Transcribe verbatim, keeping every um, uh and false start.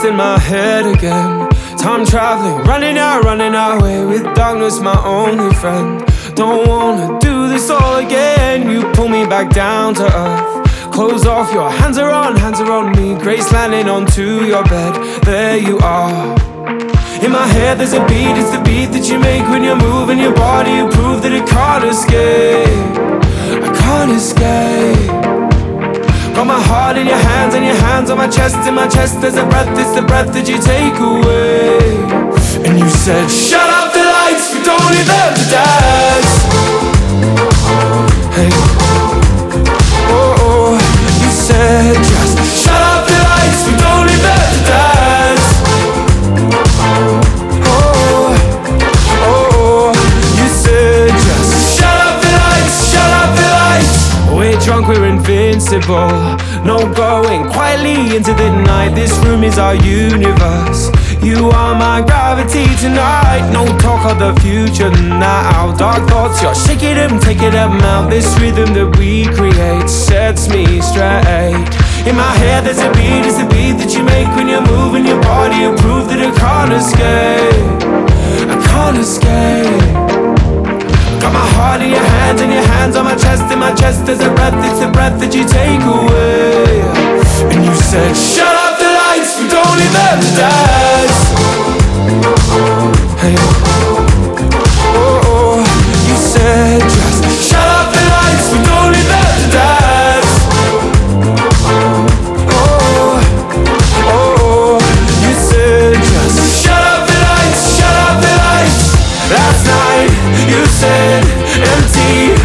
in my head again. Time traveling, running out, running away with darkness, my only friend. Don't wanna do this all again. You pull me back down to earth. Close off, your hands are on, hands are on me. Grace landing onto your bed, there you are. In my head there's a beat, it's the beat that you make when you're moving your body. You prove that it can't escape, I can't escape. Got my heart in your hands and your hands on my chest. In my chest there's a breath, it's the breath that you take away. And you said, shut up the lights, we don't need them to dance. Hey, oh, oh, you said just shut up the lights, we don't need them to dance. Oh, oh, oh, you said just shut up the lights, shut up the lights. We're drunk, we're invincible. No going quietly into the night. This room is our universe. You are my gravity tonight. No talk of the future now. Dark thoughts, you're shaking them, taking them out. This rhythm that we create sets me straight. In my head there's a beat, it's the beat that you make when you're moving your body. You prove that I can't escape, I can't escape. Got my heart in your hands and your hands on my chest. In my chest there's a breath, it's the breath that you take away. And you said, shut up the lights, we don't need them to dance. Hey, oh, oh, you said just shut up the lights, we don't need them to dance. Oh, oh, oh, you said just shut up the lights, shut up the lights. Last night you said empty